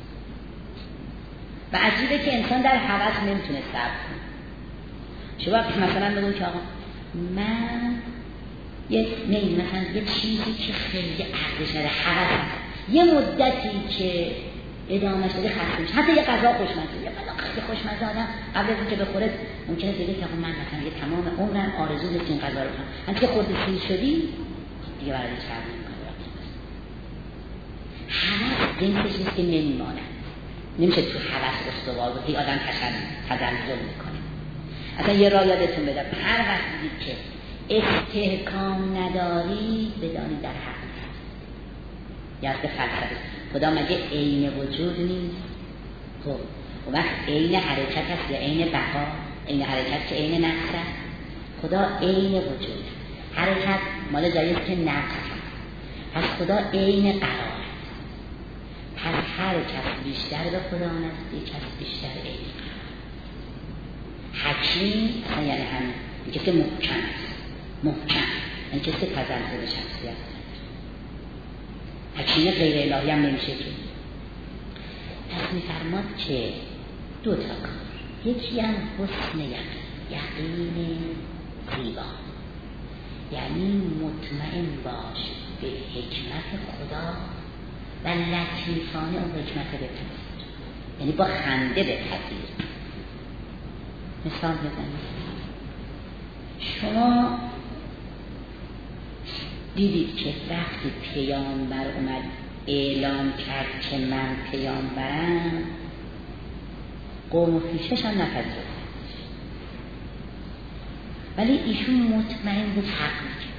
و عجیبه که انسان در هوس نمیتونه صبر کنه. شما مثلا بگو که آقا من مثلا یه چیزی که خیلی ارزش داره هوس یه مدتی که ادامهش بده خسته میشه، حتی یه غذا خوشمزه، یه غذا خیلی خوشمزه آدم قبل از اینکه بخوره ممکنه بگه که من مثلا یه تمام عمرم آرزو داشتم این غذا رو بخورم، وقتی که خورده سیر شدی دیگه برای چرب نمی‌کنه. هوس جنسش نیست که نمیمونه، نمیشه تو هوس استوار بود، آدم تزلزل میکنه. اصلا یه راه یادتون بدم، هر وقت دیدید که استحکام نداری بدانی در حق هست. یاد فلسفه خدا مگه عین وجود نیست؟ خب و وقت عین حرکت هست یا عین بقا؟ عین حرکت که عین نفس هست. خدا عین وجود، حرکت مال جاییست که نفس هست. پس خدا عین قرار هست. پس هر کس بیشتر به خدا نست، یک کس بیشتر عین قرار. حکیم یعنی همین یکی که محکم است، محکم یعنی کسی که تزلزل شخصیت است. حکیم غیر الهی هم نمیشه که. پس میفرماد که دو تا کار، یکی هم حسن یقین زیبا، یعنی مطمئن باش به حکمت خدا و لطیفانه اون حکمت بپذیر، یعنی با خنده بپذیر. مثال بزنید، شما دیدید که وقتی پیامبر اومد اعلام کرد که من پیامبرم، قوم و پیشش هم نپذیرفتن، ولی ایشون مطمئن بود حق میگه.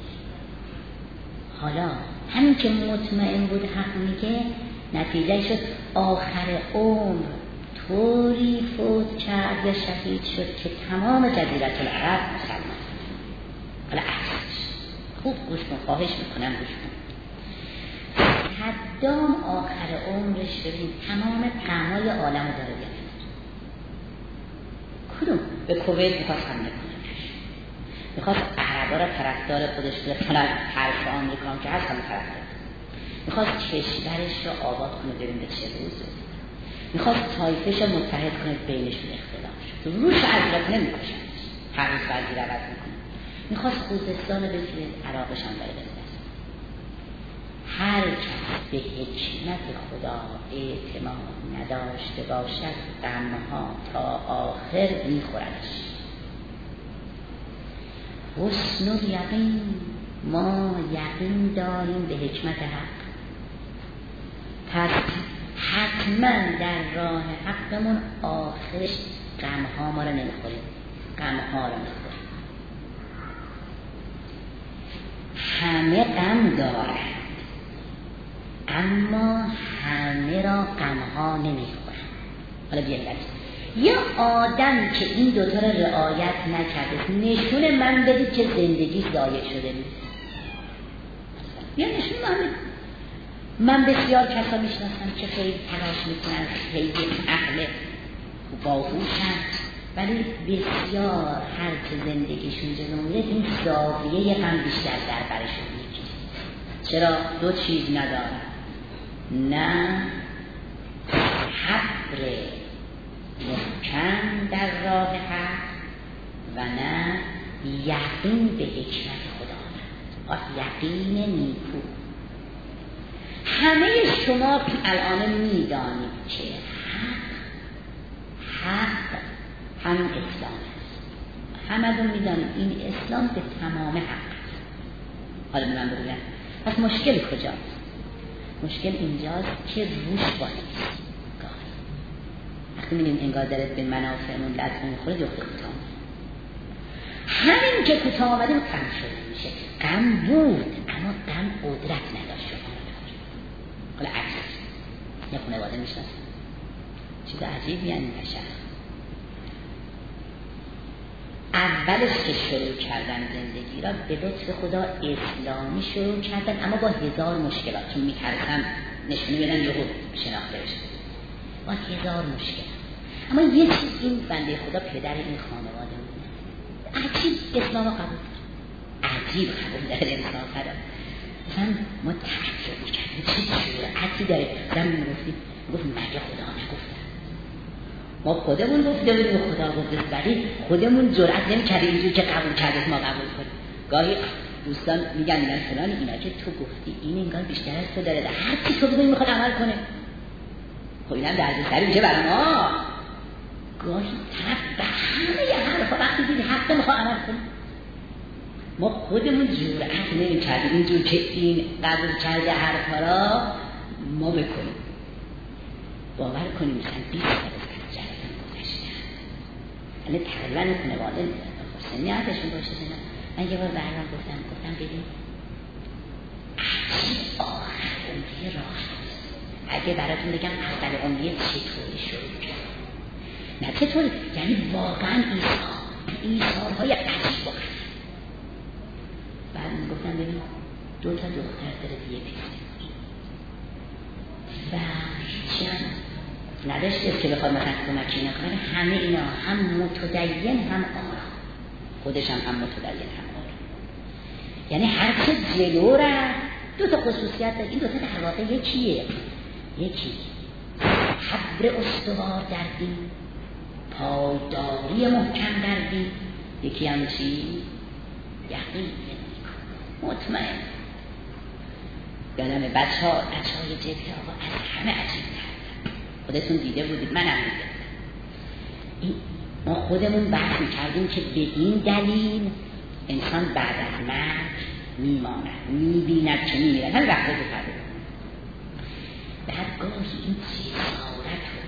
حالا همین که مطمئن بود حق میگه، نتیجه شد آخر عمر طوری فوت کرد و شهید شد که تمام جزیره العرب مسلمان. حالا عکسش خوب گوش کن، خواهش میکنم گوش کن. صدام آخر عمرش ببین تمام طعمای عالم رو داره گرفت. کدوم؟ به کویت میخواست حمله کنه، میخواست عربا را طرفدار خودش بکنه، حرف آمریکا که هست هم طرفدار، میخواست کشورش رو آباد کنه ببین به چه روزه، میخواست طایفش رو متحد کنه بینشون اختلاف شد، روش عزیزه کنه میکشنش، هر روز وزیر عوض میکنه، میخواست خوزستان رو بگیره، عراقش هم داره بزنه. هر کس به حکمت خدا اعتماد نداشته باشد غمها تا آخر میخوردش. حسن و یقین، ما یقین داریم به حکمت حق، پس حتما در راه حقمون آخرش غمها ما رو نمیخوریم، غمها رو نمیخوریم. همه غم دارند اما همه را غمها نمیخورند. حالا بیایید یه آدم که این دوتا را رعایت نکرده نشون من بدید که زندگی ضایع شده نیست. یا نشون من بسیار کسا میشناسم که خیلی تلاش میکنن، خیلی اهل باهوشن، ولی بسیار هر که زندگیشون جلو میره این زاویه هم بیشتر در برشون میگیره. چرا؟ دو چیز ندارن، نه صبر محکم در راه حق و نه یقین به حکمت خدا، یقین نیکو. همه شما الان میدانید که حق همین اسلام است، همه دون میدانید این اسلام به تمام حق است. حالا من بگم پس مشکل کجاست؟ مشکل اینجاست که روش باید وقتی می‌بینیم انگار داره به منافعمون دست می‌خوره جفت کوتاه. همین که کوتاه آمدیم غم شده میشه. غم بود اما غم قدرت نداشت شما رو. حالا عکسش یه خانواده میشناسن چیز عجیبی یعنی بشر اولش که شروع کردن زندگی را به لطف خدا اسلامی شروع کردن، اما با هزار مشکلات، چون میترسن نشونه بدن یهو شناخته بشه، با هزار مشکل. اما یه چیز این بنده خدا پدر این خانواده بود عجیب اسلام قبول کرد، عجیب قبول در انسان کرد. اصلا ما تعجب می‌کردیم چه جرأتی داره. زن میگفتیم گفت مگه خدا نگفته؟ ما خودمون گفته بودیم خدا گفته، ولی خودمون جرأت نمی‌کردیم اینجوری که قبول کرده ما قبول کنیم. گاهی دوستان میگن اینا فلان اینا که تو گفتی این انگار بیشتر از تو داره، هر چی تو بگی میخواد عمل کنه. خب اینم دردسر میشه برای ما. گاهی طرف به همه حرفا وقتی دید حق میخواد عمل کنه، ما خودمون جرأت نمی‌کردیم اینجور که این قبول کرده حرفا را ما بکنیم. باور کنیم مثلا 20 سال از جلسه گذشته، یعنی تقریبا خانواده سنیاتشون باشه. من یه بار برام گفتم ببین عجیب آخر عمری راحت. اگه براتون بگم اول عمری چطوری شروع کرد، نه چطوری، یعنی واقعا ایثارهای عجیب و غریب. بعد میگفتم ببین 2 تا دختر داره دیگه پیسه و هیچی هم نداشته که بخواد مثلا کمکی نکنه. همه اینا هم متدین هم آرام، خودش هم متدین هم آرام، یعنی هر چه جلو رفت 2 تا خصوصیت داره. این 2 تا در واقع یکی صبر استوار در دین، پایداری محکم در دین، یکی هم چی؟ یقین مطمئن. یادم بچه‌های جبهه آقا از همه عجیب تر، خودتون دیده بودید، منم دیدم. ما خودمون بحث می‌کردیم که به این دلیل انسان بعد از مرگ میماند، می‌بیند که می‌میرد. همین وقتی که کرده بعد گاهی این جسارت و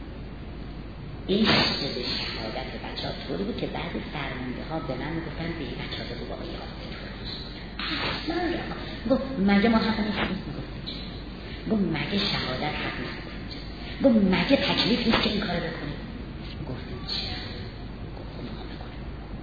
عشق به شهادت بچه‌ها طوری بود که بعد فرمانده‌ها به من میگفتن به این بچه‌ها بگو بابا یادت اصلا گفت مگه ما حق نیستیم؟ گفت مگه شهادت حق نیست؟ گفت مگه تکلیف نیست که این کار بکنیم؟ گفتیم چرا؟ گفت ما بکنیم.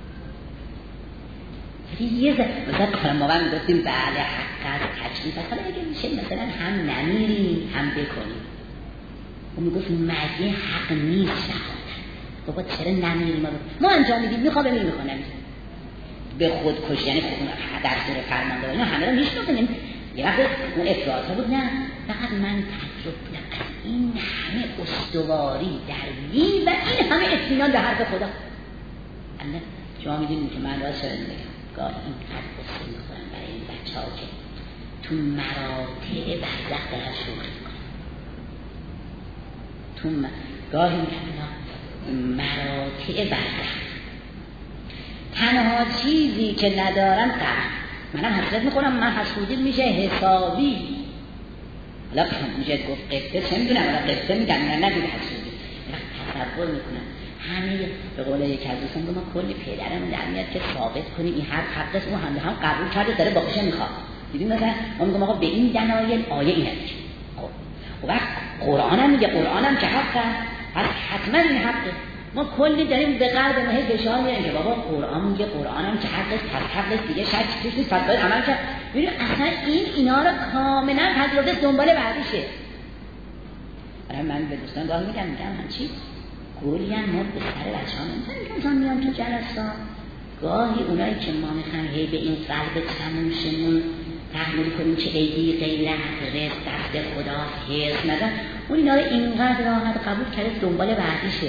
یه مثلا خانم بابا میگفتیم بله حق از تکلیف است، حالا اگه میشه مثلا هم نمیریم هم بکنیم. و میگفت مگه حق نیست شهادت؟ بابا چرا نمیریم؟ ما انجام میدیم، میخوام بمیریم، میخوام نمیریم به خودکشی، یعنی در زیر فرمانده اینا همه رو میشناسیم. یه وقت اون افراط ها بود، نه فقط من تعجب بودم از این همه استواری در دین و این همه اطمینان به حرف خدا. اما شما میدونید که من راست شده میگم گاهی اینقدر قصه میخورم برای این بچه ها که تو مراتع برزخ دارن شوخی میکنن. گاهی میگم مراتع برزخ تنها چیزی که ندارم قرم. منم حسرت میکنم، من حسودی میشه حسابی. حالا میشه گفت قصه چه میدونم، حالا قصه میگم نه نگید حسودی. تصور میکنم همه به قول یک از دوستان ما کلی پدرمون در میاد که ثابت کنیم این هر حقیقت اون هم قبول کرده داره باشه میخواد. دیدیم مثلا ما میگم آقا به این دلایل آیه اینه میگه. خب وقت قرآن هم میگه، قرآن هم که حقه، پس حتما این حقه. ما کلی داریم به قلب ما هی بشار میاریم که بابا قرآن میگه، قرآن هم که حقه، پس حقه دیگه شک توش نیست، پس باید عمل کرد. ببین اصلا اینا رو کاملا تجربه دنبال بعدیشه. من به دوستان گاهی میگم همچی گولی هم ما به سر بچه ها نمیتونم میام تو جلسات. گاهی اونایی که ما میخوام هی به این قلب تموشمون تحمیل کنیم که ایدی غیرت رزق دست خدا حرص ندن، اون اینا رو اینقدر راحت قبول کرده دنبال بعدیشه.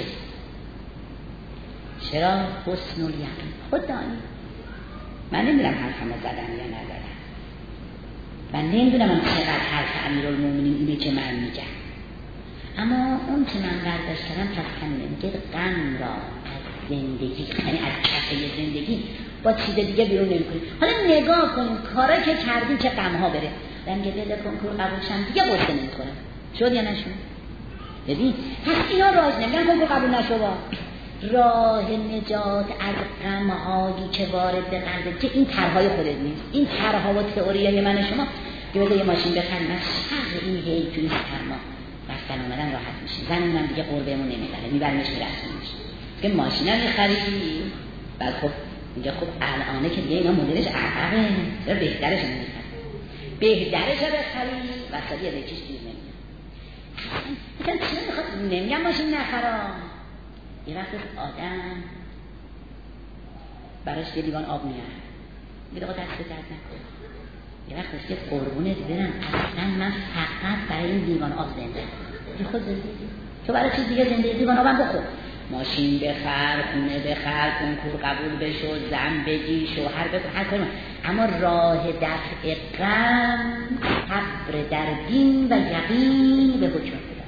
چرا؟ حسن الیقین. خود دانی من نمیدونم حرفمو زدم یا نزدم، من نمیدونم من چقدر حرف امیرالمومنین اینه که من میگم، اما اون که من برداشت کردم پس همینه. میگه غم را از زندگی، یعنی از کفه زندگی با چیز دیگه بیرون نمی‌کنیم. حالا نگاه کنیم کارا که کردیم که غم‌ها بره. رنگ دل کنکور قبول شدن دیگه قصه نمی‌کنم. شد یا نشد؟ ببین پس اینا راز نمیگن کنکور قبول نشد. راه نجات از غم‌هایی که وارد به قلبت، که این طرح‌های خودت نیست، این طرح‌ها و تئوریای من شما که بده یه ماشین بخریم از شر این هی توی سرما رفتن اومدن راحت میشیم. زنمون هم دیگه قربمون نمیبره، میبرمش میرسونش که ماشین هم میخریدی. بعد خب میگه خب الانه که دیگه اینا مدلش عقبه، چرا بهترش رو نمیخرید، بهترش رو بخرید وسطی از یکیش دیر نمیاد. مثلا چرا میخواد نمیگم ماشین نخرام. یه وقت آدم براش یه لیوان آب میاره، میگه آقا دست درد نکن، یه وقت است که قربونت برم اصلا من فقط برای این دیوان آب زنده بی خود زندگی تو برای چیز دیگه زندگی دیوان آبم بخور ماشین بخر خونه بخر کنکور قبول بشو زن بگی شوهر بگو هر کاری اما راه دفع غم صبر در دین و یقین به حکم خدا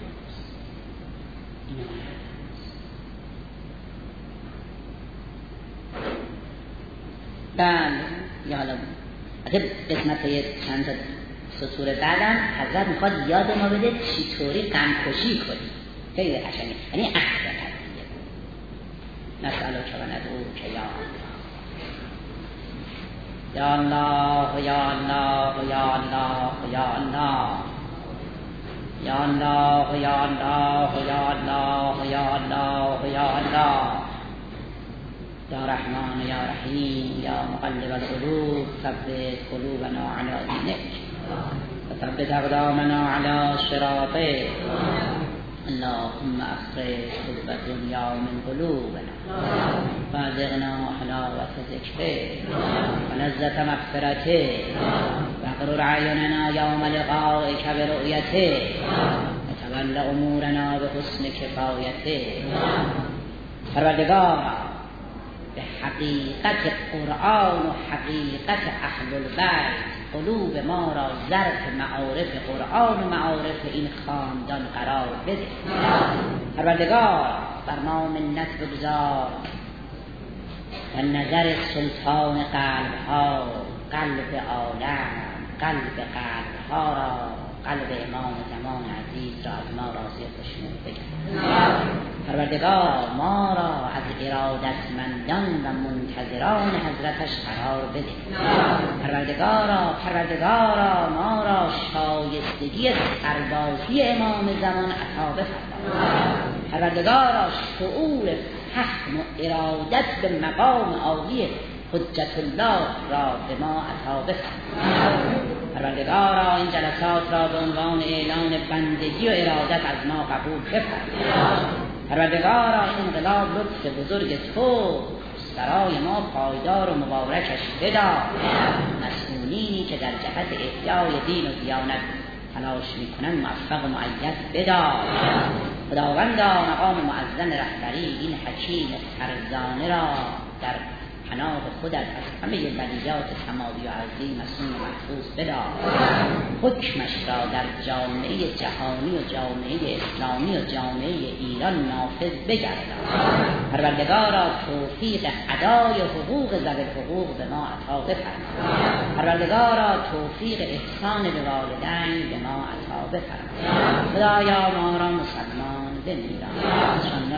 بله یا حالا اگه قسمت چند تا سطور بعدم حضرت میخواد یاد ما بده چطوری غم کشی کنی خیلی قشنگه یعنی احسن هستیه نسألو که وندعو که یا الله یا الله یا الله یا الله یا الله یا الله یا الله یا الله یا الله یا رحمان یا رحیم یا مقلب القلوب ثبت قلوبنا علی دینک و ثبت اقدامنا علی صراطک اللهم اخرج حب الدنیا من قلوبنا وارزقنا حلاوة ذکرک و لذة مغفرتک واغرر اعیننا یوم لقائک برؤیتک وتول امورنا بحسن کفایتک. پروردگار به حقیقت قرآن و حقیقت اهل البیت قلوب ما را ظرف معارف قرآن و معارف این خاندان قرار بده. پروردگار بر ما منت بگذار و نظر سلطان قلب ها قلب عالم قلب قلب ها را قلب امام زمان عزیز را از ما راضی خوشنود بگرد. پروردگار ما را از ارادتمندان و منتظران حضرتش قرار بده. پروردگارا ما را شایستگی سربازی امام زمان عطا بفرما. پروردگارا شعور فهم و ارادت به مقام عالی حجت الله را به ما عطا بفرما. پروردگارا این جلسات را به عنوان اعلان بندگی و ارادت از ما قبول بفرما. پروردگارا انقلاب لطف بزرگ تو برای ما پایدار و مبارکش بدار. مسئولینی که در جهت احیای دین و دیانت تلاش میکنن موفق و مؤید بدار. خداوندا مقام معظم رهبری این حکیم فرزانه را در پناه خودت از همه بلیات سماوی و ارضی مسئول و محفوظ بدار. حکمش را در جامعه جهانی و جامعه اسلامی و جامعه ایران نافذ بگردان. پروردگارا توفیق ادای حقوق ذوی الحقوق به ما عطا بفرما. پروردگارا توفیق احسان به والدین به ما عطا بفرما. خدایا ما را مسلمان بمیران.